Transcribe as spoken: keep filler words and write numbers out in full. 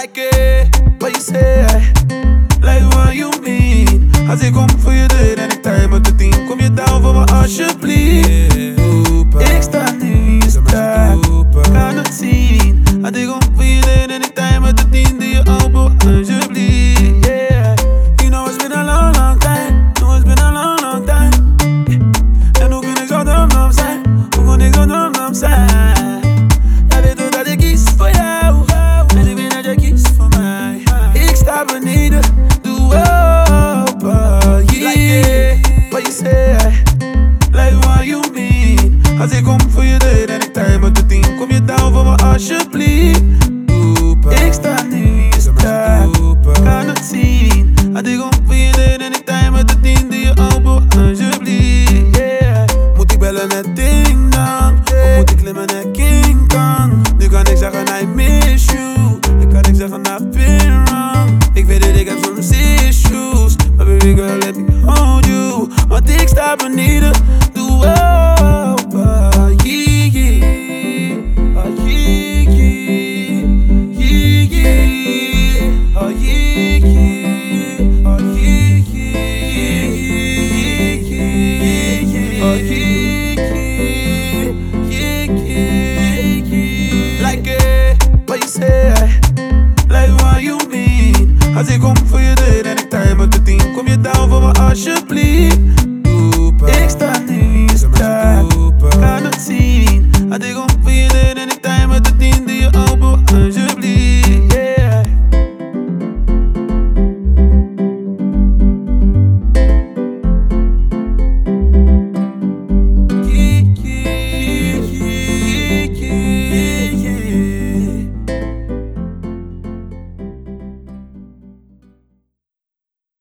like it, what you say, like what you mean. Als ik kom voor je deur en ik tijd met de team, kom je down voor me alsjeblieft. Ik sta nu in je straat, kan het zien. Als ik kom voor je deur en ik tijd met de team, doe je open alsjeblieft. Yeah, you know it's been a long, long time. Know it's been a long, long time. En hoe kun ik zo dom, dom zijn? Hoe kon ik zo dom, dom zijn? Jij weet toch dat ik kies voor jou, en ik weet dat jij kiest voor mij. Ik sta beneden, doe open, yeah. What you say, like what you mean. Als ik kom voor je deur en ik tijd met de team, kom je down voor me alsjeblieft.